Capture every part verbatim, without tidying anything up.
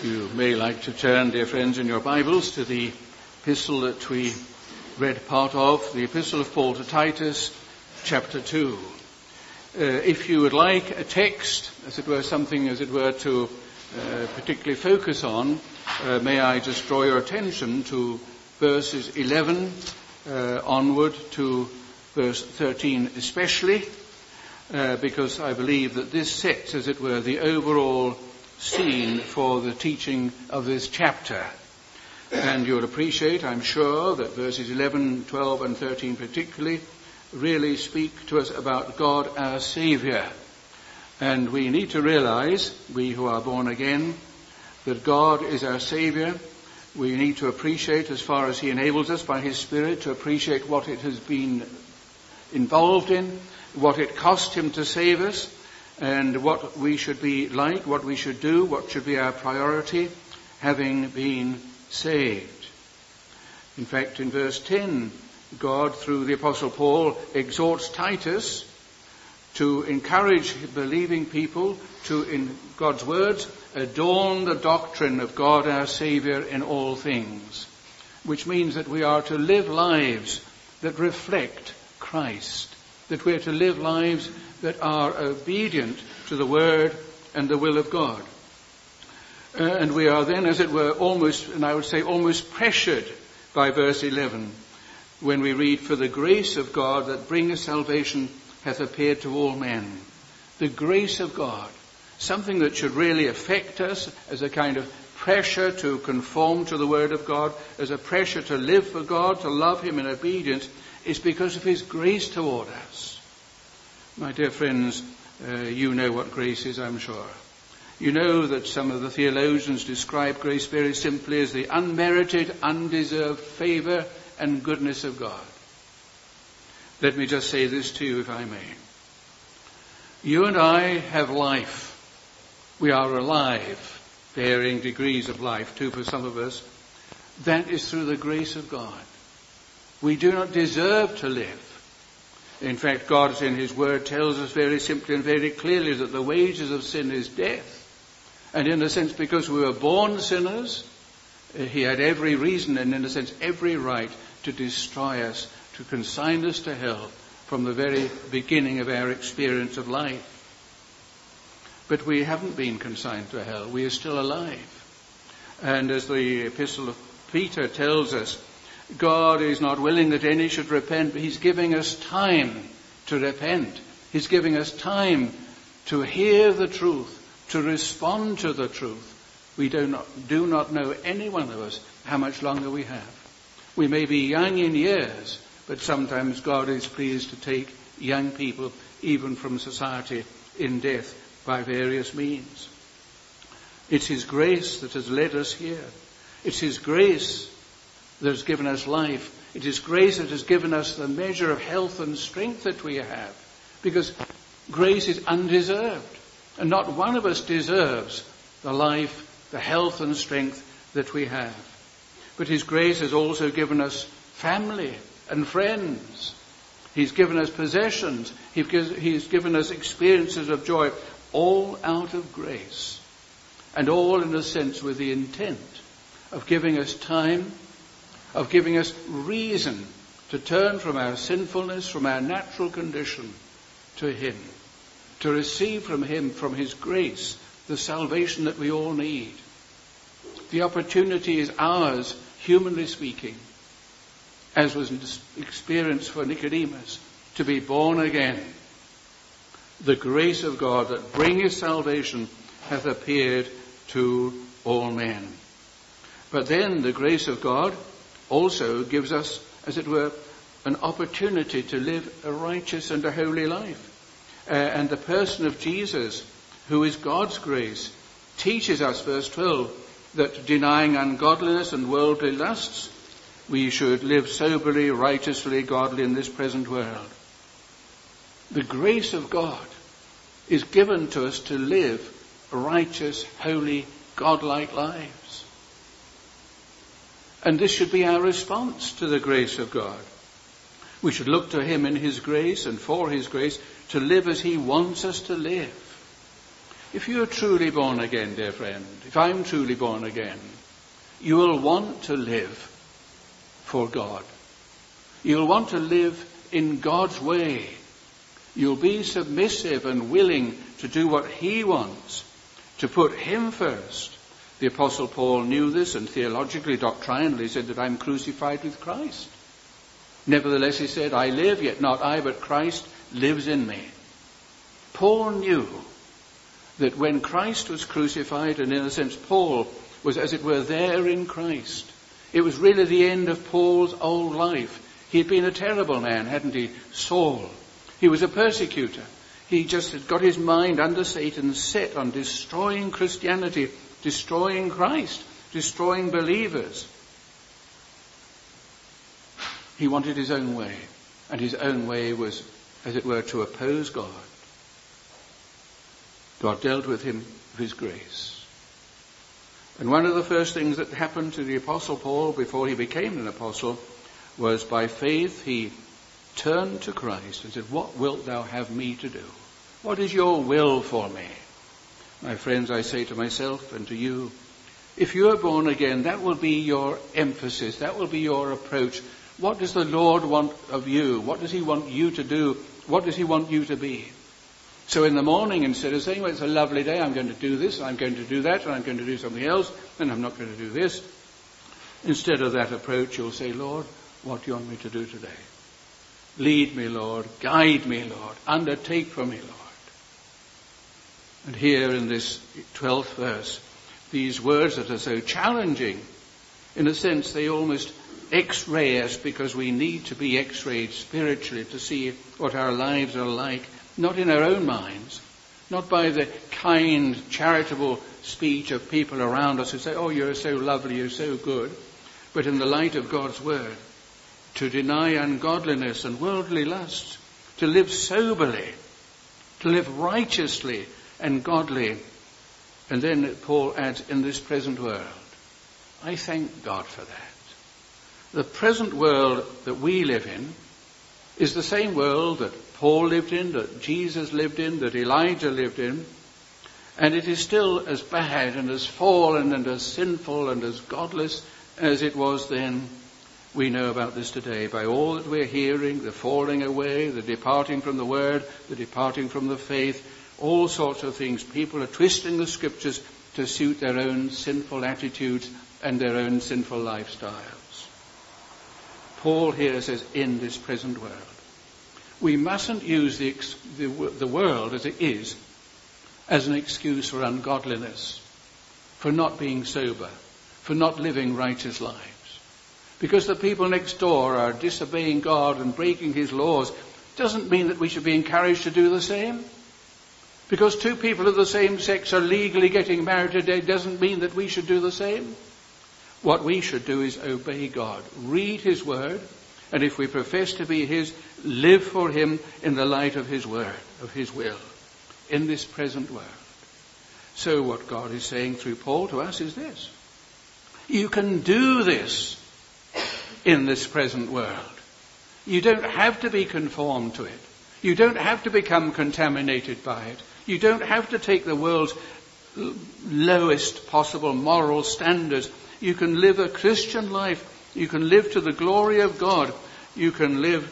You may like to turn, dear friends, in your Bibles to the epistle that we read part of, the epistle of Paul to Titus, chapter two. Uh, if you would like a text, as it were, something as it were to uh, particularly focus on, uh, may I just draw your attention to verses eleven uh, onward to verse thirteen especially, uh, because I believe that this sets, as it were, the overall scene for the teaching of this chapter. And you'll appreciate, I'm sure, that verses eleven, twelve and thirteen particularly really speak to us about God our Saviour. And we need to realize, we who are born again, that God is our Saviour. We need to appreciate, as far as He enables us by His Spirit, to appreciate what it has been involved in, what it cost Him to save us, and what we should be like, what we should do, what should be our priority, having been saved. In fact, in verse ten, God, through the Apostle Paul, exhorts Titus to encourage believing people to, in God's words, adorn the doctrine of God our Saviour in all things, which means that we are to live lives that reflect Christ, that we are to live lives that are obedient to the word and the will of God. Uh, and we are then, as it were, almost, and I would say almost pressured by verse eleven, when we read, "For the grace of God that bringeth salvation hath appeared to all men." The grace of God, something that should really affect us as a kind of pressure to conform to the word of God, as a pressure to live for God, to love Him in obedience, is because of His grace toward us. My dear friends, uh, you know what grace is, I'm sure. You know that some of the theologians describe grace very simply as the unmerited, undeserved favour and goodness of God. Let me just say this to you, if I may. You and I have life. We are alive, varying degrees of life, too, for some of us. That is through the grace of God. We do not deserve to live. In fact, God in His Word tells us very simply and very clearly that the wages of sin is death. And in a sense, because we were born sinners, He had every reason and in a sense every right to destroy us, to consign us to hell from the very beginning of our experience of life. But we haven't been consigned to hell. We are still alive. And as the Epistle of Peter tells us, God is not willing that any should repent, but He's giving us time to repent. He's giving us time to hear the truth, to respond to the truth. We do not, do not know, any one of us, how much longer we have. We may be young in years, but sometimes God is pleased to take young people, even from society, in death by various means. It's His grace that has led us here. It's His grace that has given us life. It is grace that has given us the measure of health and strength that we have. Because grace is undeserved. And not one of us deserves the life, the health and strength that we have. But His grace has also given us family and friends. He's given us possessions. He's given us experiences of joy, all out of grace. And all, in a sense, with the intent of giving us time, of giving us reason to turn from our sinfulness, from our natural condition, to Him, to receive from Him, from His grace, the salvation that we all need. The opportunity is ours, humanly speaking, as was experienced for Nicodemus, to be born again. The grace of God that bringeth salvation hath appeared to all men. But then the grace of God also gives us, as it were, an opportunity to live a righteous and a holy life. Uh, and the person of Jesus, who is God's grace, teaches us, verse twelve, that denying ungodliness and worldly lusts, we should live soberly, righteously, godly in this present world. The grace of God is given to us to live righteous, holy, godlike lives. And this should be our response to the grace of God. We should look to Him in His grace and for His grace to live as He wants us to live. If you're truly born again, dear friend, if I'm truly born again, you will want to live for God. You'll want to live in God's way. You'll be submissive and willing to do what he wants, to put him first. The Apostle Paul knew this, and theologically, doctrinally said that I'm crucified with Christ. Nevertheless, he said, I live, yet not I, but Christ lives in me. Paul knew that when Christ was crucified, and in a sense Paul was, as it were, there in Christ, it was really the end of Paul's old life. He had been a terrible man, hadn't he? Saul. He was a persecutor. He just had got his mind under Satan, set on destroying Christianity, destroying Christ, destroying believers. He wanted his own way, and his own way was, as it were, to oppose God. God dealt with him of his grace. And one of the first things that happened to the Apostle Paul before he became an apostle was, by faith he turned to Christ and said, what wilt thou have me to do? What is your will for me? My friends, I say to myself and to you, if you are born again, that will be your emphasis, that will be your approach. What does the Lord want of you? What does he want you to do? What does he want you to be? So in the morning, instead of saying, well, it's a lovely day, I'm going to do this, I'm going to do that, and I'm going to do something else, and I'm not going to do this. Instead of that approach, you'll say, Lord, what do you want me to do today? Lead me, Lord. Guide me, Lord. Undertake for me, Lord. And here in this twelfth verse, these words that are so challenging, in a sense they almost x-ray us, because we need to be x-rayed spiritually to see what our lives are like, not in our own minds, not by the kind, charitable speech of people around us who say, oh, you're so lovely, you're so good, but in the light of God's word, to deny ungodliness and worldly lusts, to live soberly, to live righteously and godly. And then Paul adds, in this present world. I thank God for that. The present world that we live in is the same world that Paul lived in, that Jesus lived in, that Elijah lived in. And it is still as bad and as fallen and as sinful and as godless as it was then. We know about this today by all that we're hearing, the falling away, the departing from the word, the departing from the faith, all sorts of things. People are twisting the scriptures to suit their own sinful attitudes and their own sinful lifestyles. Paul here says, in this present world. We mustn't use the, the, the world as it is as an excuse for ungodliness, for not being sober, for not living righteous lives. Because the people next door are disobeying God and breaking his laws doesn't mean that we should be encouraged to do the same. Because two people of the same sex are legally getting married today doesn't mean that we should do the same. What we should do is obey God, read his word, and if we profess to be his, live for him in the light of his word, of his will, in this present world. So what God is saying through Paul to us is this. You can do this in this present world. You don't have to be conformed to it. You don't have to become contaminated by it. You don't have to take the world's lowest possible moral standards. You can live a Christian life. You can live to the glory of God. You can live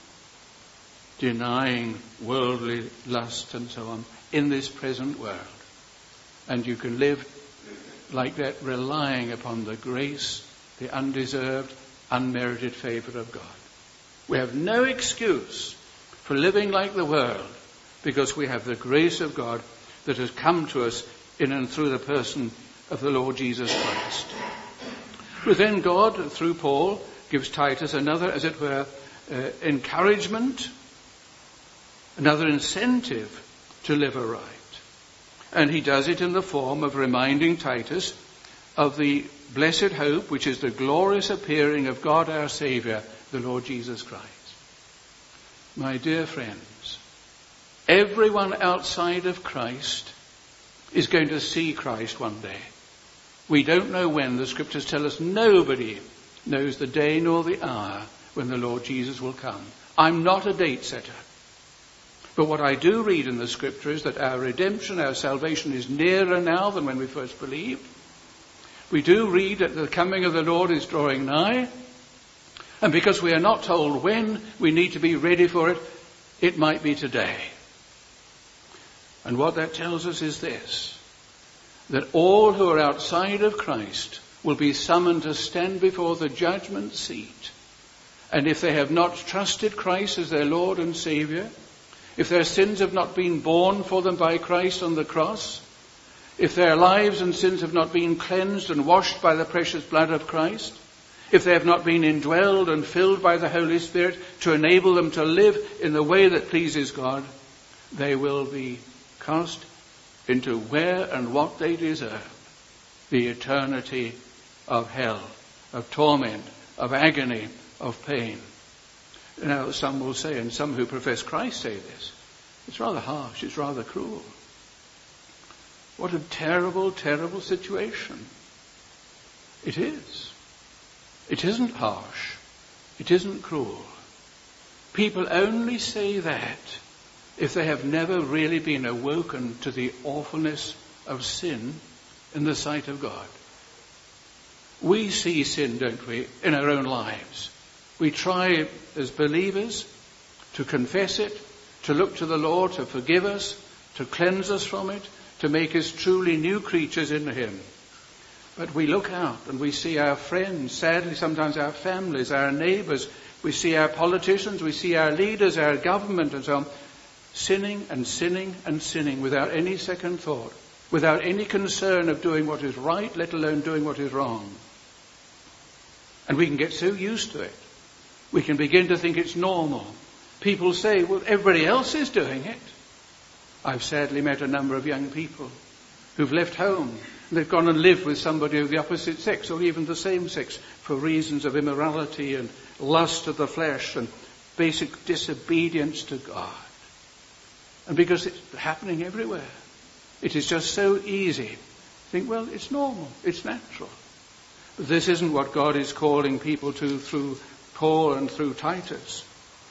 denying worldly lust and so on in this present world. And you can live like that, relying upon the grace, the undeserved, unmerited favor of God. We have no excuse for living like the world because we have the grace of God that has come to us in and through the person of the Lord Jesus Christ. But then God, through Paul, gives Titus another, as it were, uh, encouragement, another incentive to live aright. And he does it in the form of reminding Titus of the blessed hope, which is the glorious appearing of God our Saviour, the Lord Jesus Christ. My dear friends, everyone outside of Christ is going to see Christ one day. We don't know when. The scriptures tell us nobody knows the day nor the hour when the Lord Jesus will come. I'm not a date setter. But what I do read in the Scripture is that our redemption, our salvation is nearer now than when we first believed. We do read that the coming of the Lord is drawing nigh. And because we are not told when we need to be ready for it, it might be today. And what that tells us is this, that all who are outside of Christ will be summoned to stand before the judgment seat. And if they have not trusted Christ as their Lord and Saviour, if their sins have not been borne for them by Christ on the cross, if their lives and sins have not been cleansed and washed by the precious blood of Christ, if they have not been indwelled and filled by the Holy Spirit to enable them to live in the way that pleases God, they will be cast into where and what they deserve, the eternity of hell, of torment, of agony, of pain. Now, some will say, and some who profess Christ say this, it's rather harsh, it's rather cruel. What a terrible, terrible situation. It is. It isn't harsh. It isn't cruel. People only say that if they have never really been awoken to the awfulness of sin in the sight of God. We see sin, don't we, in our own lives. We try as believers to confess it, to look to the Lord to forgive us, to cleanse us from it, to make us truly new creatures in Him. But we look out and we see our friends, sadly sometimes our families, our neighbours, we see our politicians, we see our leaders, our government and so on, sinning and sinning and sinning without any second thought, without any concern of doing what is right, let alone doing what is wrong. And we can get so used to it. We can begin to think it's normal. People say, well, everybody else is doing it. I've sadly met a number of young people who've left home. And they've gone and lived with somebody of the opposite sex or even the same sex for reasons of immorality and lust of the flesh and basic disobedience to God. And because it's happening everywhere, it is just so easy to think, well, it's normal, it's natural. But this isn't what God is calling people to through Paul and through Titus.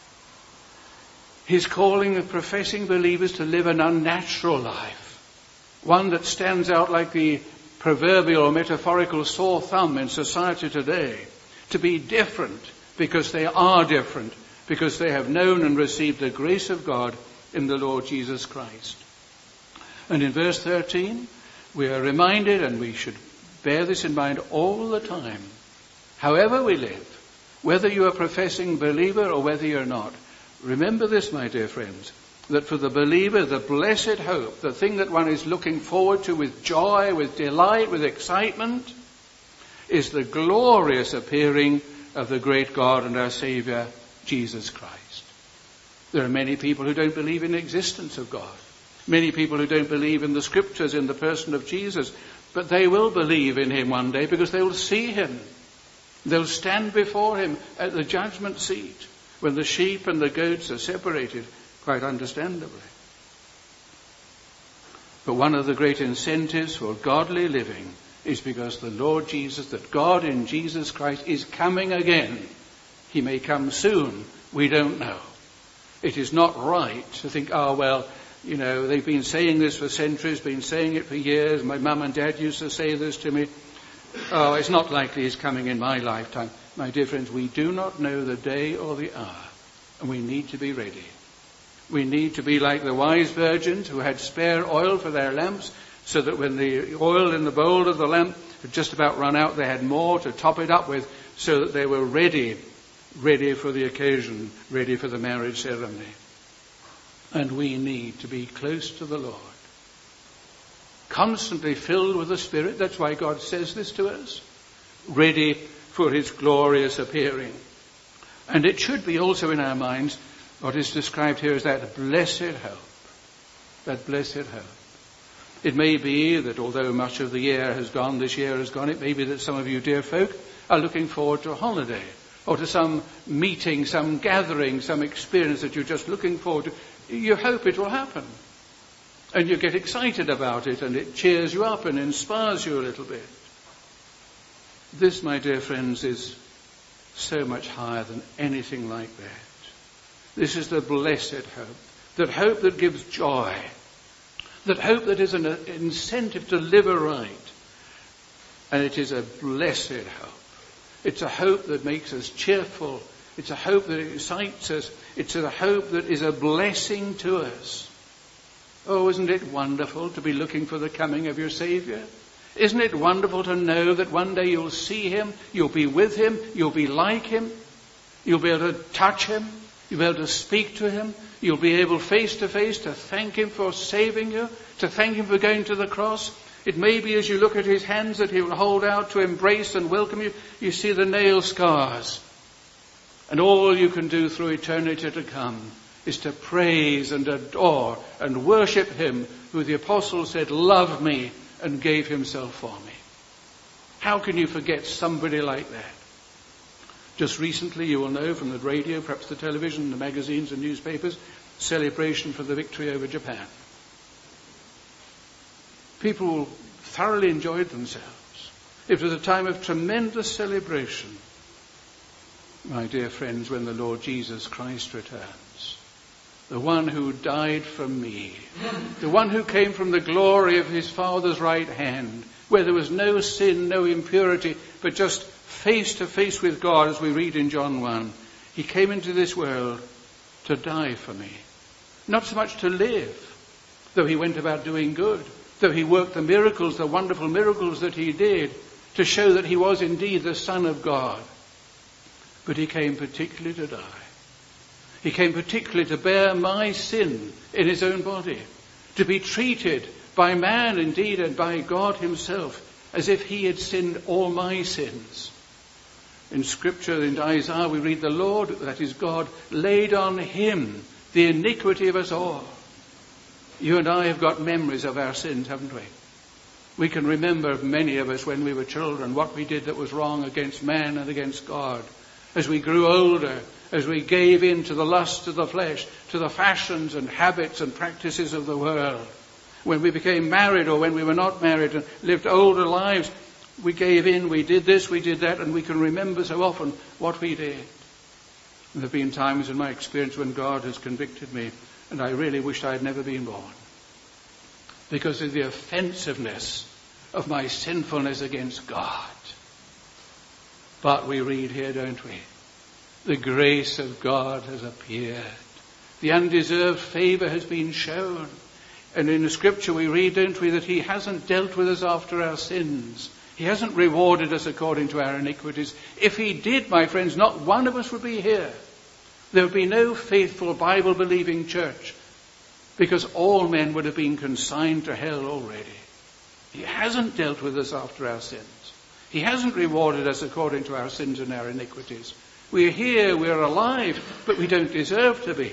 He's calling the professing believers to live an unnatural life, one that stands out like the proverbial or metaphorical sore thumb in society today, to be different because they are different, because they have known and received the grace of God in the Lord Jesus Christ. And in verse thirteen, we are reminded, and we should bear this in mind all the time, however we live, whether you are a professing believer or whether you're not, remember this, my dear friends, that for the believer, the blessed hope, the thing that one is looking forward to with joy, with delight, with excitement, is the glorious appearing of the great God and our Saviour, Jesus Christ. There are many people who don't believe in the existence of God. Many people who don't believe in the Scriptures, in the person of Jesus. But they will believe in Him one day because they will see Him. They'll stand before Him at the judgment seat when the sheep and the goats are separated, quite understandably. But one of the great incentives for godly living is because the Lord Jesus, that God in Jesus Christ is coming again. He may come soon. We don't know. It is not right to think, oh, well, you know, they've been saying this for centuries, been saying it for years. My mum and dad used to say this to me. Oh, it's not likely He's coming in my lifetime. My dear friends, we do not know the day or the hour, and we need to be ready. We need to be like the wise virgins who had spare oil for their lamps, so that when the oil in the bowl of the lamp had just about run out, they had more to top it up with, so that they were ready, ready for the occasion, ready for the marriage ceremony. And we need to be close to the Lord, constantly filled with the Spirit. That's why God says this to us, ready for His glorious appearing. And it should be also in our minds what is described here as that blessed hope. That blessed hope. It may be that although much of the year has gone, this year has gone, it may be that some of you dear folk are looking forward to a holiday or to some meeting, some gathering, some experience that you're just looking forward to. You hope it will happen. And you get excited about it, and it cheers you up and inspires you a little bit. This, my dear friends, is so much higher than anything like that. This is the blessed hope, that hope that gives joy, that hope that is an incentive to live aright. And it is a blessed hope. It's a hope that makes us cheerful. It's a hope that excites us. It's a hope that is a blessing to us. Oh, isn't it wonderful to be looking for the coming of your Saviour? Isn't it wonderful to know that one day you'll see him, you'll be with him, you'll be like him, you'll be able to touch him, you'll be able to speak to him, you'll be able face to face to thank him for saving you, to thank him for going to the cross. It may be as you look at his hands that he will hold out to embrace and welcome you, you see the nail scars. And all you can do through eternity to come is to praise and adore and worship him who the apostle said, "Love me," and gave himself for me. How can you forget somebody like that? Just recently, you will know from the radio, perhaps the television, the magazines and newspapers, celebration for the victory over Japan. People thoroughly enjoyed themselves. It was a time of tremendous celebration. My dear friends, when the Lord Jesus Christ returns, the one who died for me, the one who came from the glory of his Father's right hand, where there was no sin, no impurity, but just face to face with God, as we read in John one. He came into this world to die for me. Not so much to live, though he went about doing good, though he worked the miracles, the wonderful miracles that he did, to show that he was indeed the Son of God. But he came particularly to die. He came particularly to bear my sin in his own body, to be treated by man indeed and by God himself as if he had sinned all my sins. In Scripture, in Isaiah, we read, "The Lord," that is God, "laid on him the iniquity of us all." You and I have got memories of our sins, haven't we? We can remember, many of us, when we were children, what we did that was wrong against man and against God. As we grew older, as we gave in to the lust of the flesh, to the fashions and habits and practices of the world. When we became married or when we were not married and lived older lives, we gave in, we did this, we did that, and we can remember so often what we did. And there have been times in my experience when God has convicted me, and I really wished I had never been born, because of the offensiveness of my sinfulness against God. But we read here, don't we? The grace of God has appeared. The undeserved favour has been shown. And in the Scripture we read, don't we, that he hasn't dealt with us after our sins. He hasn't rewarded us according to our iniquities. If he did, my friends, not one of us would be here. There would be no faithful Bible-believing church, because all men would have been consigned to hell already. He hasn't dealt with us after our sins. He hasn't rewarded us according to our sins and our iniquities. We're here, we're alive, but we don't deserve to be.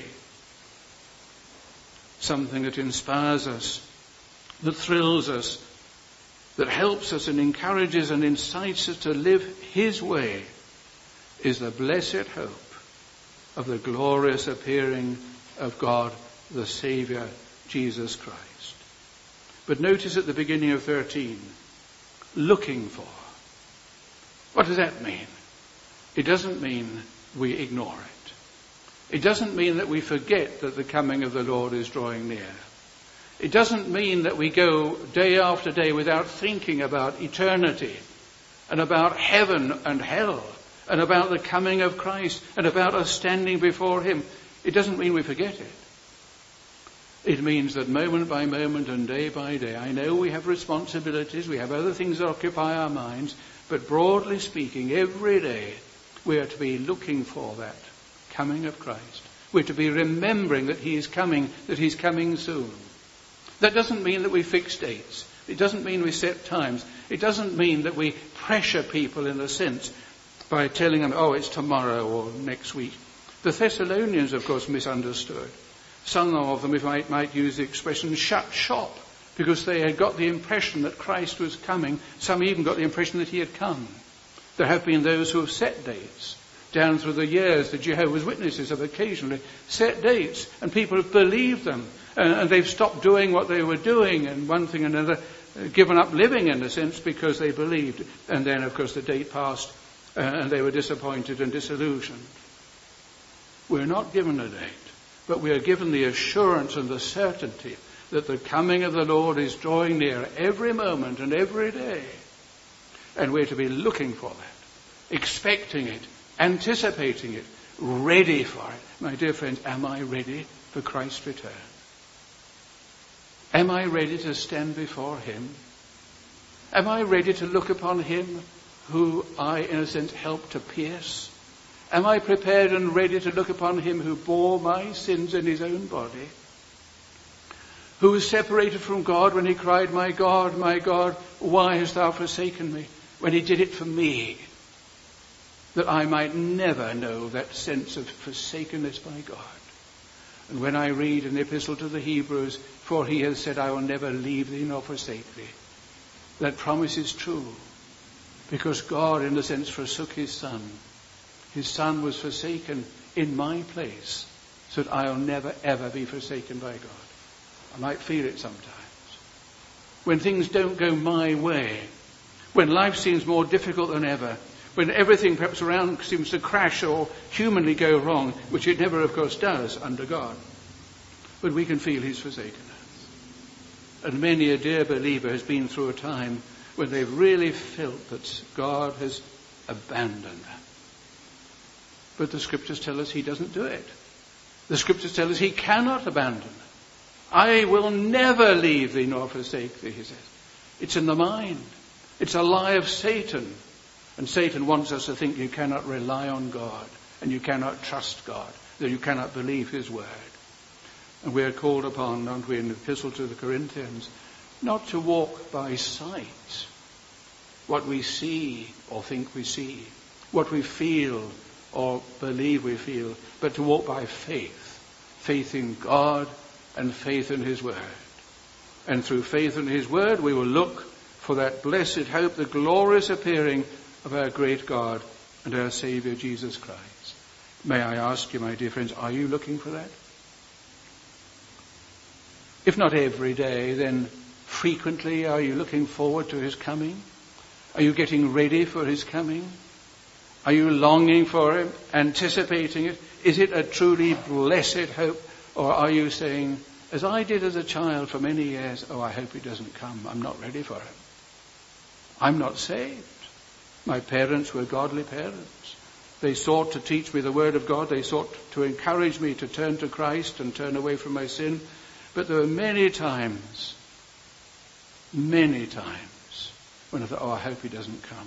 Something that inspires us, that thrills us, that helps us and encourages and incites us to live his way, is the blessed hope of the glorious appearing of God, the Saviour, Jesus Christ. But notice at the beginning of thirteen, looking for. What does that mean? It doesn't mean we ignore it. It doesn't mean that we forget that the coming of the Lord is drawing near. It doesn't mean that we go day after day without thinking about eternity and about heaven and hell and about the coming of Christ and about us standing before him. It doesn't mean we forget it. It means that moment by moment and day by day, I know we have responsibilities, we have other things that occupy our minds, but broadly speaking, every day we are to be looking for that coming of Christ. We're to be remembering that he is coming, that he's coming soon. That doesn't mean that we fix dates. It doesn't mean we set times. It doesn't mean that we pressure people in a sense by telling them, oh, it's tomorrow or next week. The Thessalonians, of course, misunderstood. Some of them, if I might use the expression, shut shop, because they had got the impression that Christ was coming. Some even got the impression that he had come. There have been those who have set dates. Down through the years, the Jehovah's Witnesses have occasionally set dates, and people have believed them, and, and they've stopped doing what they were doing, and one thing and another, uh, given up living in a sense because they believed. And then, of course, the date passed, uh, and they were disappointed and disillusioned. We're not given a date, but we are given the assurance and the certainty that the coming of the Lord is drawing near every moment and every day. And we're to be looking for that, expecting it, anticipating it, ready for it. My dear friends, am I ready for Christ's return? Am I ready to stand before him? Am I ready to look upon him who I, in a sense, helped to pierce? Am I prepared and ready to look upon him who bore my sins in his own body? Who was separated from God when he cried, "My God, my God, why hast thou forsaken me?" When he did it for me, that I might never know that sense of forsakenness by God. And when I read in the epistle to the Hebrews, "For he has said, I will never leave thee nor forsake thee," that promise is true. Because God, in a sense, forsook his son. His son was forsaken in my place, so that I'll never, ever be forsaken by God. I might feel it sometimes. When things don't go my way, when life seems more difficult than ever, when everything perhaps around seems to crash or humanly go wrong, which it never, of course, does under God. But we can feel he's forsaken us. And many a dear believer has been through a time when they've really felt that God has abandoned them. But the scriptures tell us he doesn't do it. The scriptures tell us he cannot abandon. I will never leave thee nor forsake thee, he says. It's in the mind. It's a lie of Satan. And Satan wants us to think you cannot rely on God and you cannot trust God, that you cannot believe his word. And we are called upon, aren't we, in the epistle to the Corinthians, not to walk by sight, what we see or think we see, what we feel or believe we feel, but to walk by faith, faith in God and faith in his word. And through faith in his word, we will look for that blessed hope, the glorious appearing of our great God and our Saviour Jesus Christ. May I ask you, my dear friends, are you looking for that? If not every day, then frequently are you looking forward to his coming? Are you getting ready for his coming? Are you longing for him, anticipating it? Is it a truly blessed hope? Or are you saying, as I did as a child for many years, oh, I hope he doesn't come. I'm not ready for him. I'm not saved. My parents were godly parents. They sought to teach me the word of God. They sought to encourage me to turn to Christ and turn away from my sin. But there were many times, many times, when I thought, oh, I hope he doesn't come.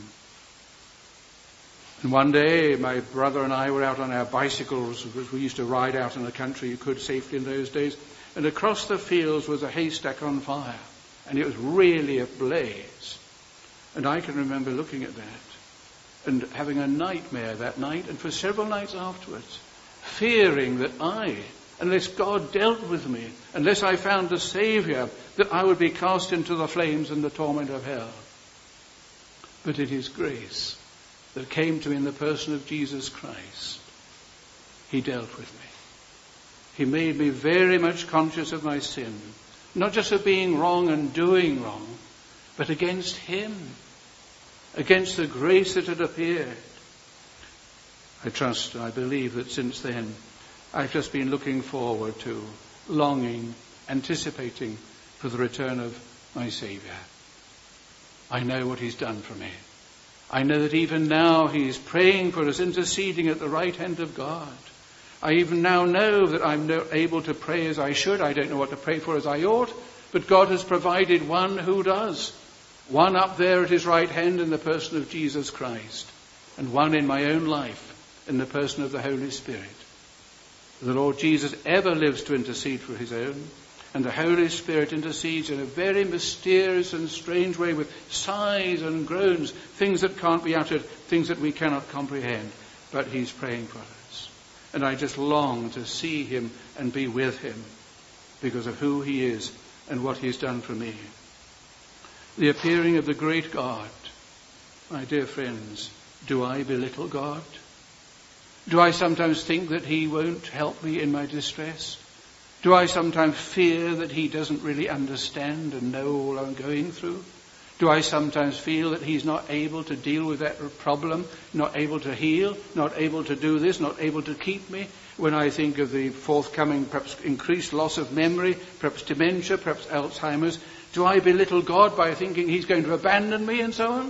And one day, my brother and I were out on our bicycles, because we used to ride out in the country, you could safely in those days, and across the fields was a haystack on fire, and it was really ablaze. And I can remember looking at that and having a nightmare that night, and for several nights afterwards, fearing that I, unless God dealt with me, unless I found a Saviour, that I would be cast into the flames and the torment of hell. But it is grace that came to me in the person of Jesus Christ. He dealt with me. He made me very much conscious of my sin, not just of being wrong and doing wrong, but against him, against the grace that had appeared. I trust, I believe that since then, I've just been looking forward to, longing, anticipating for the return of my Saviour. I know what he's done for me. I know that even now he is praying for us, interceding at the right hand of God. I even now know that I'm not able to pray as I should. I don't know what to pray for as I ought, but God has provided one who does. One up there at his right hand in the person of Jesus Christ, and one in my own life in the person of the Holy Spirit. The Lord Jesus ever lives to intercede for his own, and the Holy Spirit intercedes in a very mysterious and strange way with sighs and groans, things that can't be uttered, things that we cannot comprehend, but he's praying for us. And I just long to see him and be with him because of who he is and what he's done for me. The appearing of the great God. My dear friends, do I belittle God? Do I sometimes think that he won't help me in my distress? Do I sometimes fear that he doesn't really understand and know all I'm going through? Do I sometimes feel that he's not able to deal with that problem, not able to heal, not able to do this, not able to keep me? When I think of the forthcoming, perhaps increased loss of memory, perhaps dementia, perhaps Alzheimer's, do I belittle God by thinking he's going to abandon me and so on?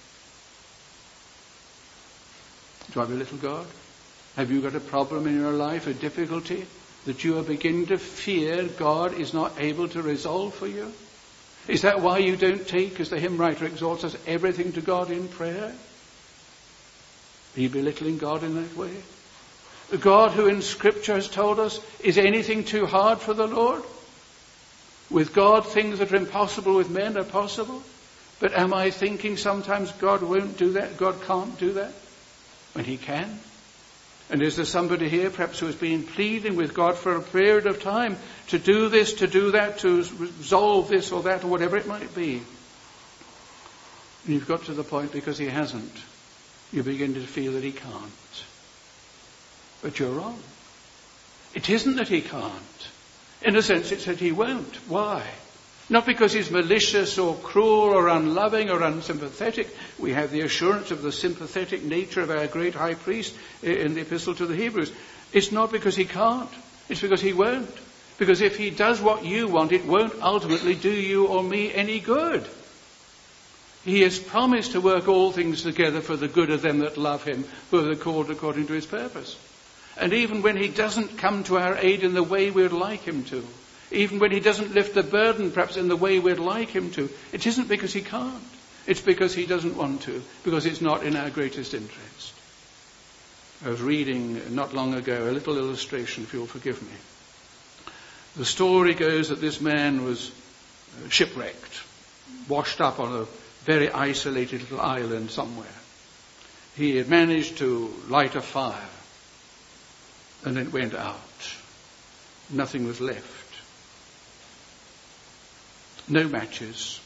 Do I belittle God? Have you got a problem in your life, a difficulty that you are beginning to fear God is not able to resolve for you? Is that why you don't take, as the hymn writer exhorts us, everything to God in prayer? Are you belittling God in that way? The God who in Scripture has told us, is anything too hard for the Lord? With God, things that are impossible with men are possible. But am I thinking sometimes God won't do that, God can't do that, when he can? And is there somebody here perhaps who has been pleading with God for a period of time to do this, to do that, to resolve this or that or whatever it might be? And you've got to the point because he hasn't, you begin to feel that he can't. But you're wrong. It isn't that he can't. In a sense it's that he won't. Why? Not because he's malicious or cruel or unloving or unsympathetic. We have the assurance of the sympathetic nature of our great high priest in the epistle to the Hebrews. It's not because he can't. It's because he won't. Because if he does what you want, it won't ultimately do you or me any good. He has promised to work all things together for the good of them that love him, who are called according to his purpose. And even when he doesn't come to our aid in the way we'd like him to, even when he doesn't lift the burden perhaps in the way we'd like him to, it isn't because he can't. It's because he doesn't want to, because it's not in our greatest interest. I was reading not long ago a little illustration, if you'll forgive me. The story goes that this man was shipwrecked, washed up on a very isolated little island somewhere. He had managed to light a fire, and it went out. Nothing was left. No matches.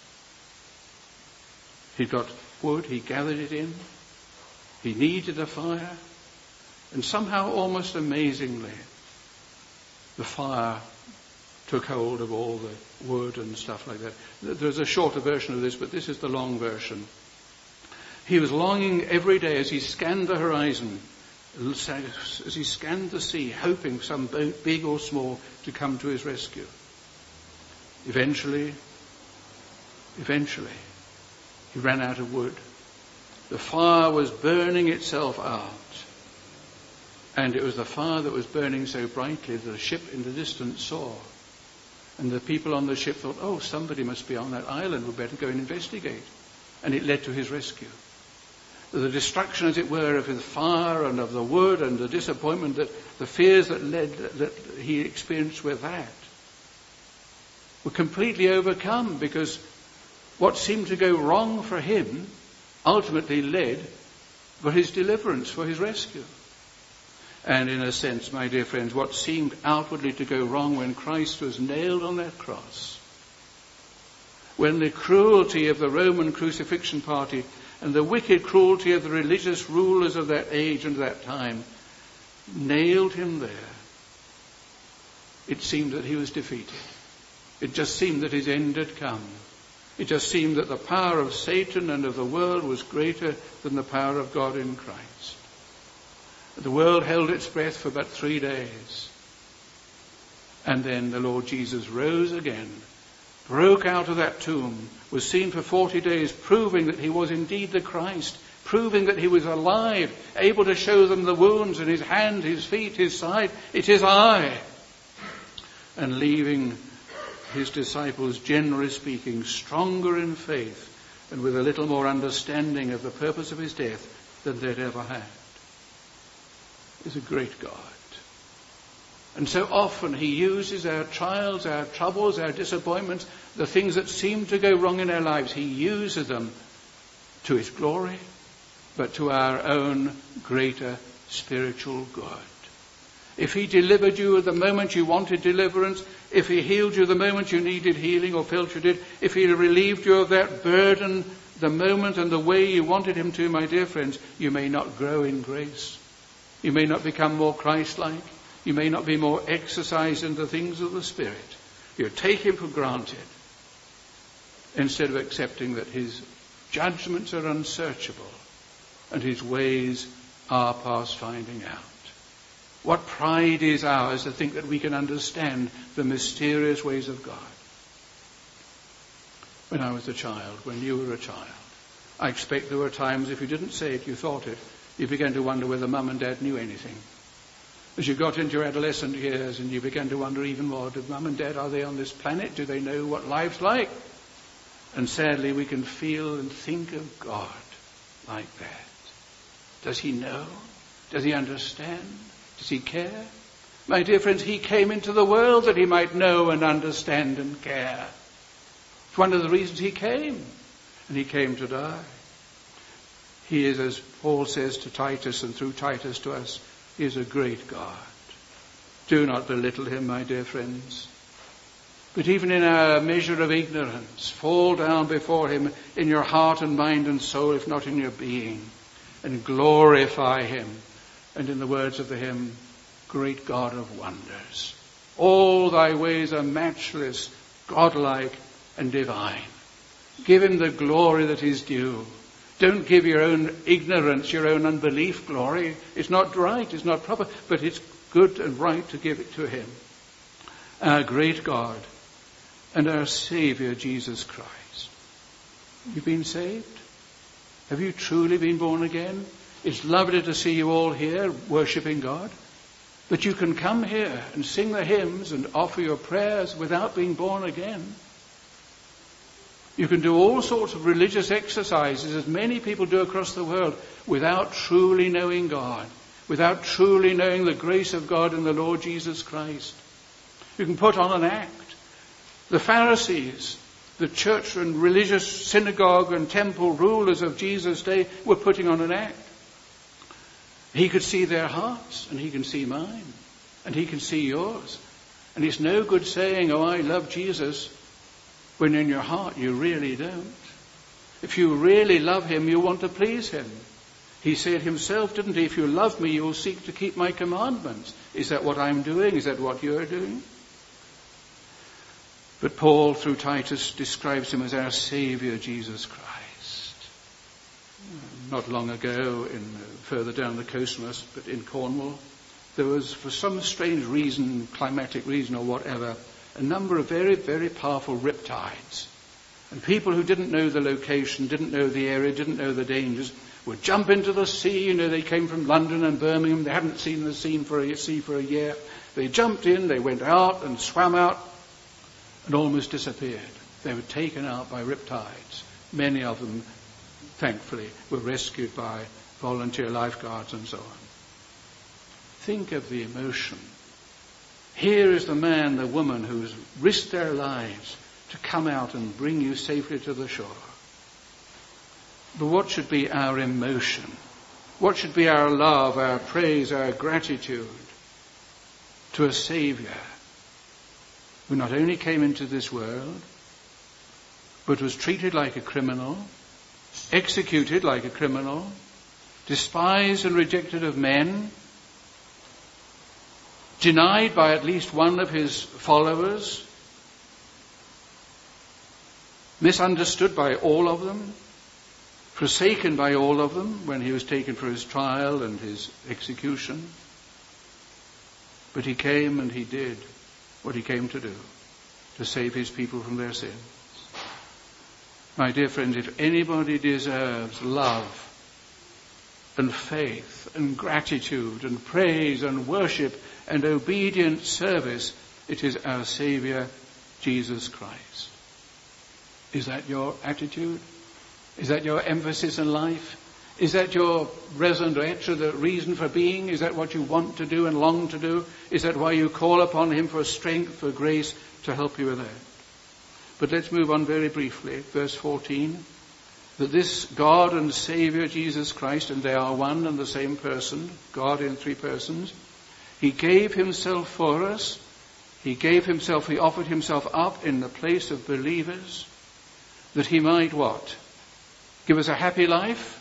He'd got wood, he gathered it in. He needed a fire. And somehow, almost amazingly, the fire took hold of all the wood and stuff like that. There's a shorter version of this, but this is the long version. He was longing every day as he scanned the horizon, as he scanned the sea, hoping some boat, big or small, to come to his rescue. Eventually, eventually, he ran out of wood. The fire was burning itself out. And it was the fire that was burning so brightly that the ship in the distance saw. And the people on the ship thought, oh, somebody must be on that island, we'd better go and investigate. And it led to his rescue. The destruction, as it were, of the fire and of the wood and the disappointment, that the fears that led, that he experienced with that, were completely overcome, because what seemed to go wrong for him ultimately led for his deliverance, for his rescue. And in a sense, my dear friends, what seemed outwardly to go wrong when Christ was nailed on that cross, when the cruelty of the Roman crucifixion party and the wicked cruelty of the religious rulers of that age and that time nailed him there, it seemed that he was defeated. It just seemed that his end had come. It just seemed that the power of Satan and of the world was greater than the power of God in Christ. The world held its breath for but three days. And then the Lord Jesus rose again, broke out of that tomb, was seen for forty days, proving that he was indeed the Christ, proving that he was alive, able to show them the wounds in his hand, his feet, his side. It is I. And leaving his disciples, generally speaking, stronger in faith and with a little more understanding of the purpose of his death than they'd ever had. Is a great God. And so often he uses our trials, our troubles, our disappointments, the things that seem to go wrong in our lives, he uses them to his glory, but to our own greater spiritual good. If he delivered you at the moment you wanted deliverance, if he healed you the moment you needed healing or felt you did, if he relieved you of that burden the moment and the way you wanted him to, my dear friends, you may not grow in grace. You may not become more Christ-like. You may not be more exercised in the things of the Spirit. You take him for granted. instead of accepting that his judgments are unsearchable and his ways are past finding out. What pride is ours to think that we can understand the mysterious ways of God. When I was a child, when you were a child, I expect there were times if you didn't say it, you thought it, you began to wonder whether mum and dad knew anything. As you got into your adolescent years and you began to wonder even more, did mum and dad, are they on this planet? Do they know what life's like? And sadly, we can feel and think of God like that. Does he know? Does he understand? Does he care? My dear friends, he came into the world that he might know and understand and care. It's one of the reasons he came. And he came to die. He is, as Paul says to Titus and through Titus to us, he is a great God. Do not belittle him, my dear friends. But even in our measure of ignorance, fall down before him in your heart and mind and soul, if not in your being, and glorify him. And in the words of the hymn, great God of wonders, all thy ways are matchless, godlike and divine. Give him the glory that is due. Don't give your own ignorance, your own unbelief glory. It's not right, it's not proper, but it's good and right to give it to him. Our great God and our Saviour, Jesus Christ. You've been saved? Have you truly been born again? It's lovely to see you all here worshipping God. But you can come here and sing the hymns and offer your prayers without being born again. You can do all sorts of religious exercises, as many people do across the world, without truly knowing God, without truly knowing the grace of God in the Lord Jesus Christ. You can put on an act. The Pharisees, the church and religious synagogue and temple rulers of Jesus' day were putting on an act. He could see their hearts, and he can see mine, and he can see yours. And it's no good saying, oh, I love Jesus, when in your heart you really don't. If you really love him, you want to please him. He said himself, didn't he, if you love me, you will seek to keep my commandments. Is that what I'm doing? Is that what you're doing? But Paul, through Titus, describes him as our Saviour, Jesus Christ. Not long ago, in uh, further down the coast from us, but in Cornwall, there was, for some strange reason, climatic reason or whatever, a number of very, very powerful riptides. And people who didn't know the location, didn't know the area, didn't know the dangers, would jump into the sea. You know, they came from London and Birmingham. They hadn't seen the sea for a, sea for a year. They jumped in, they went out and swam out and almost disappeared. They were taken out by riptides. Many of them, thankfully, were rescued by volunteer lifeguards and so on. Think of the emotion. Here is the man, the woman who's risked their lives to come out and bring you safely to the shore. But what should be our emotion? What should be our love, our praise, our gratitude to a Saviour who not only came into this world, but was treated like a criminal, executed like a criminal, despised and rejected of men, denied by at least one of his followers, misunderstood by all of them, forsaken by all of them when he was taken for his trial and his execution. But he came and he did what he came to do, to save his people from their sins. My dear friends, if anybody deserves love and faith and gratitude and praise and worship and obedient service, it is our Saviour, Jesus Christ. Is that your attitude? Is that your emphasis in life? Is that your raison d'etre, the reason for being? Is that what you want to do and long to do? Is that why you call upon him for strength, for grace to help you with that? But let's move on very briefly. Verse fourteen. That this God and Saviour, Jesus Christ, and they are one and the same person, God in three persons, he gave himself for us. He gave himself, he offered himself up in the place of believers, that he might what? Give us a happy life?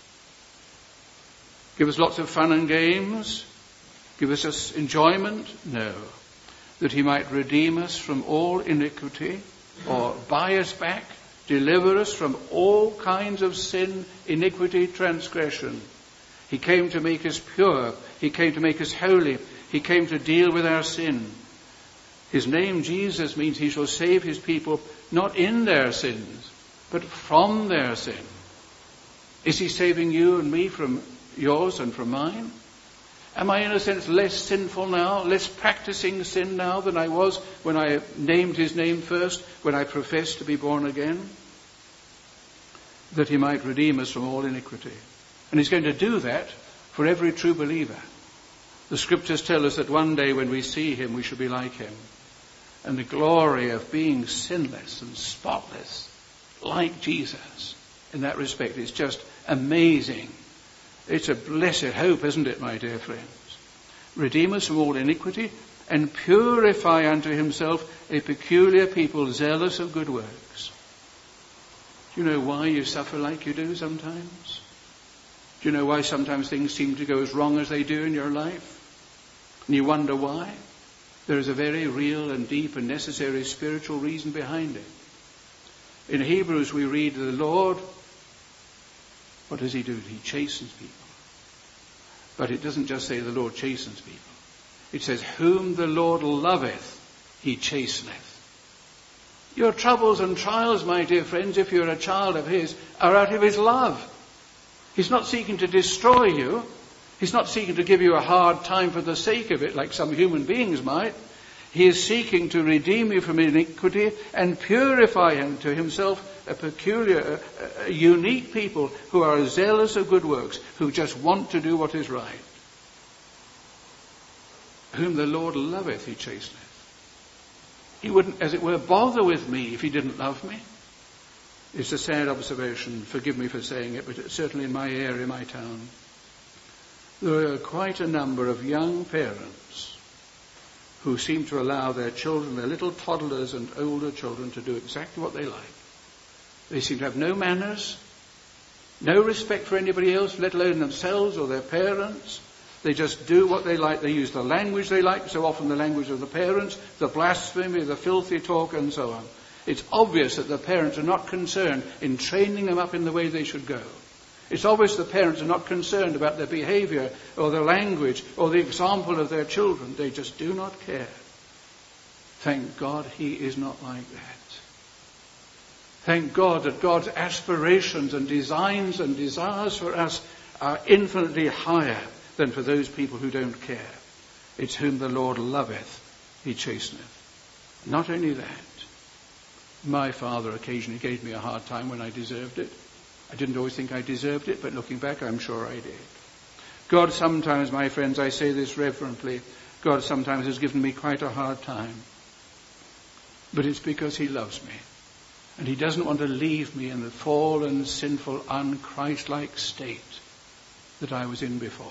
Give us lots of fun and games? Give us enjoyment? No. That he might redeem us from all iniquity, or buy us back deliver us from all kinds of sin, iniquity, transgression. He came to make us pure. He came to make us holy. He came to deal with our sin. His name, Jesus, means he shall save his people not in their sins, but from their sin. Is he saving you and me from yours and from mine? Am I, in a sense, less sinful now, less practicing sin now than I was when I named his name first, when I professed to be born again? That he might redeem us from all iniquity. And he's going to do that for every true believer. The scriptures tell us that one day when we see him, we shall be like him. And the glory of being sinless and spotless, like Jesus, in that respect, is just amazing. It's a blessed hope, isn't it, my dear friends? Redeem us from all iniquity and purify unto himself a peculiar people zealous of good works. Do you know why you suffer like you do sometimes? Do you know why sometimes things seem to go as wrong as they do in your life? And you wonder why? There is a very real and deep and necessary spiritual reason behind it. In Hebrews we read, the Lord, what does he do? He chastens people. But it doesn't just say the Lord chastens people. It says, whom the Lord loveth, he chasteneth. Your troubles and trials, my dear friends, if you're a child of his, are out of his love. He's not seeking to destroy you. He's not seeking to give you a hard time for the sake of it, like some human beings might. He is seeking to redeem you from iniquity and purify him to himself a peculiar, a, a unique people who are zealous of good works, who just want to do what is right. Whom the Lord loveth, he chasteneth. He wouldn't, as it were, bother with me if he didn't love me. It's a sad observation, forgive me for saying it, but certainly in my area, my town, there are quite a number of young parents who seem to allow their children, their little toddlers and older children, to do exactly what they like. They seem to have no manners, no respect for anybody else, let alone themselves or their parents. They just do what they like. They use the language they like, so often the language of the parents, the blasphemy, the filthy talk, and so on. It's obvious that the parents are not concerned in training them up in the way they should go. It's obvious the parents are not concerned about their behavior or their language or the example of their children. They just do not care. Thank God he is not like that. Thank God that God's aspirations and designs and desires for us are infinitely higher than for those people who don't care. It's whom the Lord loveth, he chasteneth. Not only that, my father occasionally gave me a hard time when I deserved it. I didn't always think I deserved it, but looking back, I'm sure I did. God sometimes, my friends, I say this reverently, God sometimes has given me quite a hard time. But it's because he loves me. And he doesn't want to leave me in the fallen, sinful, un-Christ-like state that I was in before.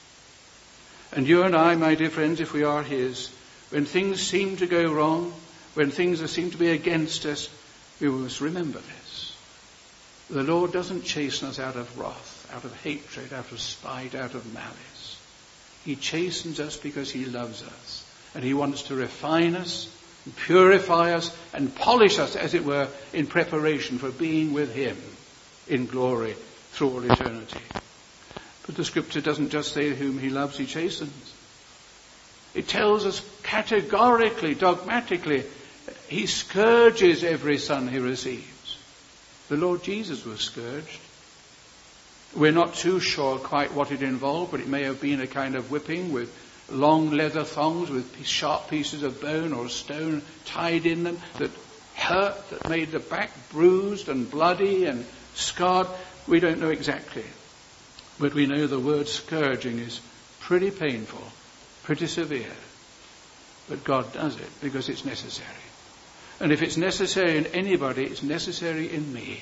And you and I, my dear friends, if we are his, when things seem to go wrong, when things seem to be against us, we must remember this. The Lord doesn't chasten us out of wrath, out of hatred, out of spite, out of malice. He chastens us because he loves us. And he wants to refine us, and purify us, and polish us, as it were, in preparation for being with him in glory through all eternity. But the scripture doesn't just say whom he loves, he chastens. It tells us categorically, dogmatically, he scourges every son he receives. The Lord Jesus was scourged. We're not too sure quite what it involved, but it may have been a kind of whipping with long leather thongs with sharp pieces of bone or stone tied in them that hurt, that made the back bruised and bloody and scarred. We don't know exactly. But we know the word scourging is pretty painful, pretty severe. But God does it because it's necessary. And if it's necessary in anybody, it's necessary in me.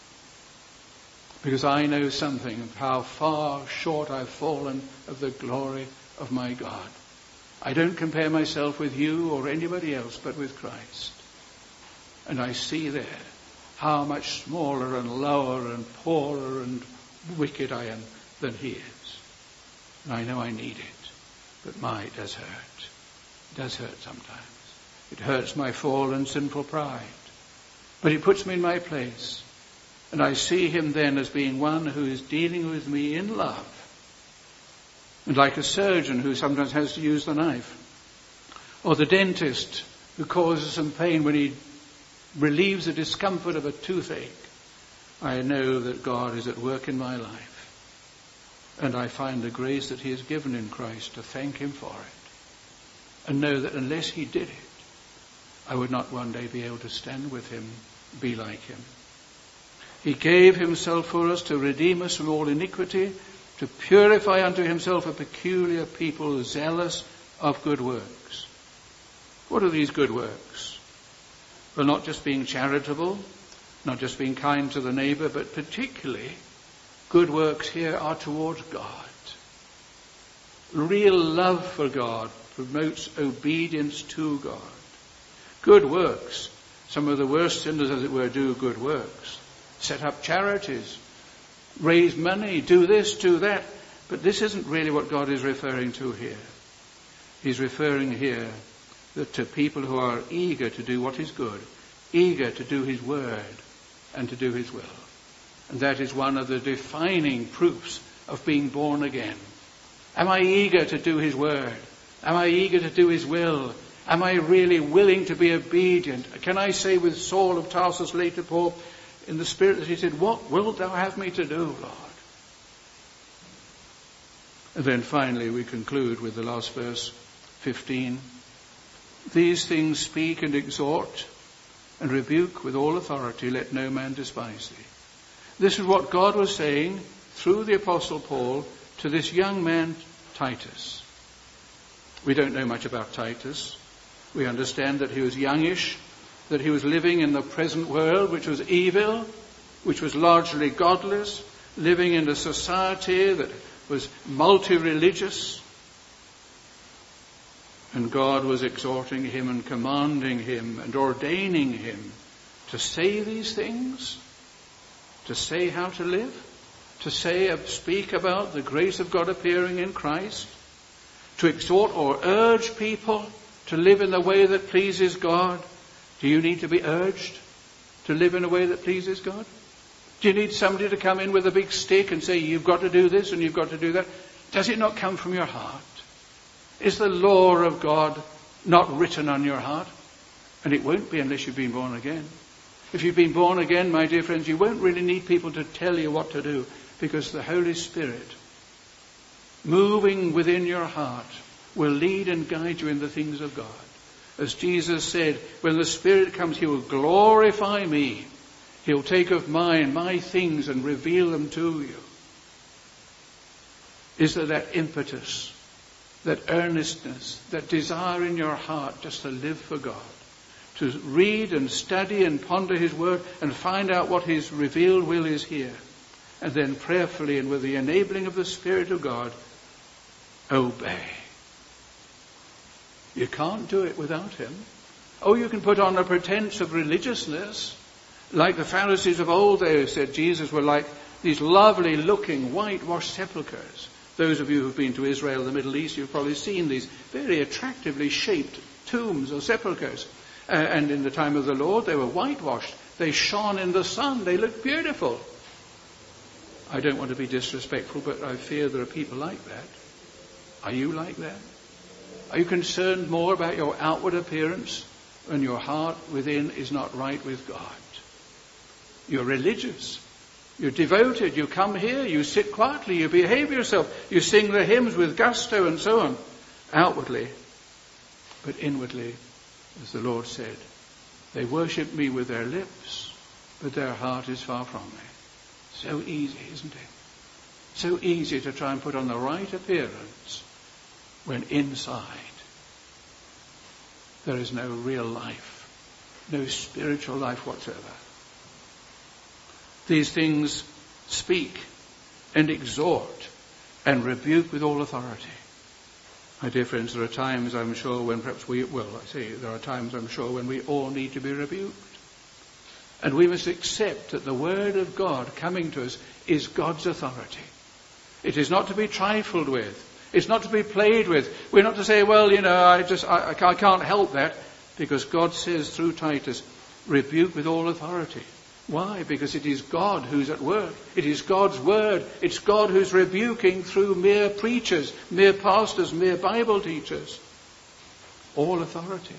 Because I know something of how far short I've fallen of the glory of my God. I don't compare myself with you or anybody else, but with Christ. And I see there how much smaller and lower and poorer and wicked I am than he is. And I know I need it. But my, it does hurt. It does hurt sometimes. It hurts my fallen sinful pride. But he puts me in my place. And I see him then as being one who is dealing with me in love. And like a surgeon who sometimes has to use the knife. Or the dentist who causes some pain when he relieves the discomfort of a toothache. I know that God is at work in my life. And I find the grace that he has given in Christ to thank him for it. And know that unless he did it, I would not one day be able to stand with him, be like him. He gave himself for us to redeem us from all iniquity, to purify unto himself a peculiar people zealous of good works. What are these good works? Well, not just being charitable, not just being kind to the neighbour, but particularly good works here are towards God. Real love for God promotes obedience to God. Good works. Some of the worst sinners, as it were, do good works. Set up charities, raise money, do this, do that. But this isn't really what God is referring to here. He's referring here that to people who are eager to do what is good, eager to do his word and to do his will. And that is one of the defining proofs of being born again. Am I eager to do his word? Am I eager to do his will? Am I really willing to be obedient? Can I say with Saul of Tarsus later, Paul, in the spirit that he said, what wilt thou have me to do, Lord? And then finally we conclude with the last verse, fifteen. These things speak and exhort and rebuke with all authority, let no man despise thee. This is what God was saying through the Apostle Paul to this young man, Titus. We don't know much about Titus. We understand that he was youngish, that he was living in the present world, which was evil, which was largely godless, living in a society that was multi-religious. And God was exhorting him and commanding him and ordaining him to say these things, to say how to live, to say, speak about the grace of God appearing in Christ, to exhort or urge people to live in the way that pleases God. Do you need to be urged to live in a way that pleases God? Do you need somebody to come in with a big stick and say, you've got to do this and you've got to do that? Does it not come from your heart? Is the law of God not written on your heart? And it won't be unless you've been born again. If you've been born again, my dear friends, you won't really need people to tell you what to do, because the Holy Spirit, moving within your heart, will lead and guide you in the things of God. As Jesus said, when the Spirit comes, he will glorify me. He'll take of mine, my things, and reveal them to you. Is there that impetus, that earnestness, that desire in your heart just to live for God? To read and study and ponder his word and find out what his revealed will is here. And then prayerfully and with the enabling of the Spirit of God, obey. You can't do it without him. Oh, you can put on a pretense of religiousness. Like the Pharisees of old, they said Jesus were like these lovely looking whitewashed sepulchres. Those of you who've been to Israel, the Middle East, you've probably seen these very attractively shaped tombs or sepulchres. Uh, and in the time of the Lord, they were whitewashed. They shone in the sun. They looked beautiful. I don't want to be disrespectful, but I fear there are people like that. Are you like that? Are you concerned more about your outward appearance when your heart within is not right with God? You're religious. You're devoted. You come here. You sit quietly. You behave yourself. You sing the hymns with gusto and so on. Outwardly. But inwardly, as the Lord said, they worship me with their lips, but their heart is far from me. So easy, isn't it? So easy to try and put on the right appearance when inside there is no real life, no spiritual life whatsoever. These things speak and exhort and rebuke with all authority. My dear friends, there are times, I'm sure, when perhaps we, well, I say, there are times, I'm sure, when we all need to be rebuked. And we must accept that the Word of God coming to us is God's authority. It is not to be trifled with. It's not to be played with. We're not to say, well, you know, I just, I, I can't help that, because God says through Titus, rebuke with all authority. Why? Because it is God who's at work. It is God's word. It's God who's rebuking through mere preachers, mere pastors, mere Bible teachers. All authority.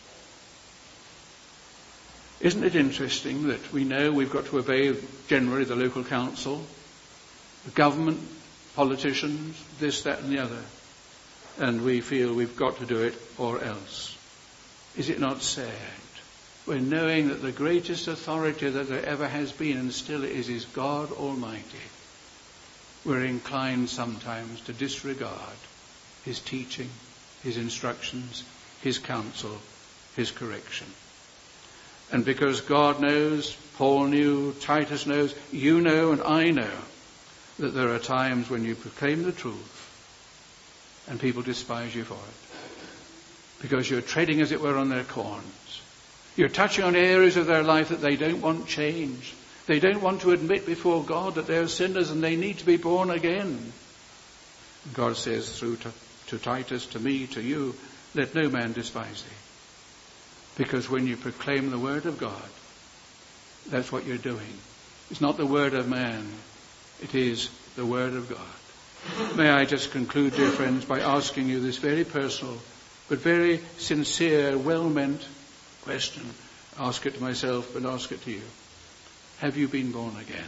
Isn't it interesting that we know we've got to obey generally the local council, the government, politicians, this, that and the other, and we feel we've got to do it or else? Is it not sad? We're knowing that the greatest authority that there ever has been and still is is God Almighty. We're inclined sometimes to disregard his teaching, his instructions, his counsel, his correction. And because God knows, Paul knew, Titus knows, you know and I know that there are times when you proclaim the truth and people despise you for it. Because you're treading, as it were, on their corns. You're touching on areas of their life that they don't want changed. They don't want to admit before God that they're sinners and they need to be born again. God says through to, to Titus, to me, to you, let no man despise thee. Because when you proclaim the word of God, that's what you're doing. It's not the word of man. It is the word of God. May I just conclude, dear friends, by asking you this very personal, but very sincere, well-meant question. Ask it to myself, but ask it to you. Have you been born again?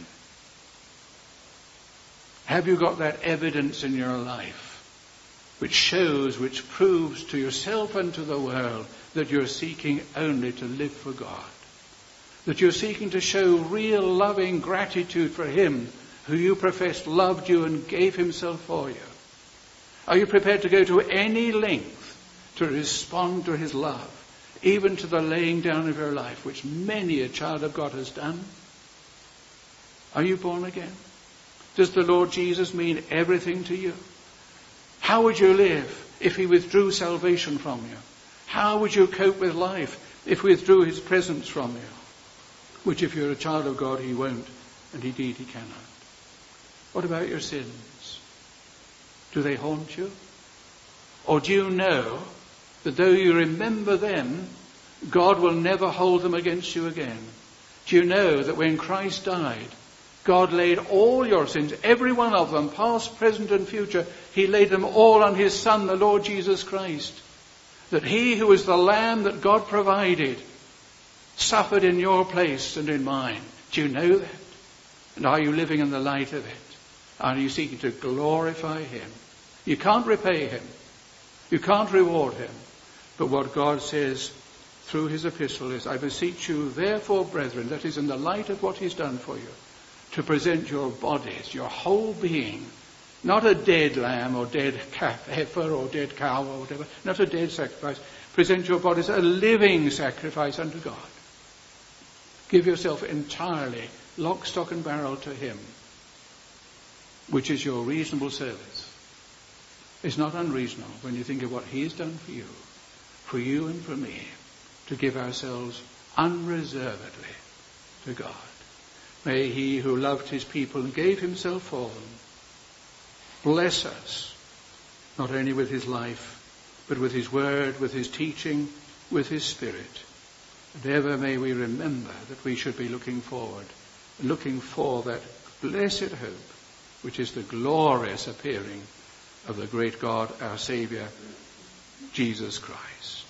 Have you got that evidence in your life which shows, which proves to yourself and to the world that you're seeking only to live for God? That you're seeking to show real loving gratitude for him who you professed loved you and gave himself for you? Are you prepared to go to any length to respond to his love, even to the laying down of your life, which many a child of God has done? Are you born again? Does the Lord Jesus mean everything to you? How would you live if he withdrew salvation from you? How would you cope with life if he withdrew his presence from you? Which, if you're a child of God, he won't, and indeed he cannot. What about your sins? Do they haunt you? Or do you know that though you remember them, God will never hold them against you again? Do you know that when Christ died, God laid all your sins, every one of them, past, present and future, he laid them all on his Son, the Lord Jesus Christ. That he who was the Lamb that God provided suffered in your place and in mine. Do you know that? And are you living in the light of it? Are you seeking to glorify him? You can't repay him. You can't reward him. But what God says through his epistle is, I beseech you, therefore, brethren, that is in the light of what he's done for you, to present your bodies, your whole being, not a dead lamb or dead calf, heifer or dead cow or whatever, not a dead sacrifice. Present your bodies a living sacrifice unto God. Give yourself entirely, lock, stock and barrel to him, which is your reasonable service. It's not unreasonable when you think of what he has done for you, for you and for me, to give ourselves unreservedly to God. May he who loved his people and gave himself for them bless us, not only with his life, but with his word, with his teaching, with his spirit. And ever may we remember that we should be looking forward, looking for that blessed hope, which is the glorious appearing of the great God, our Saviour, Jesus Christ.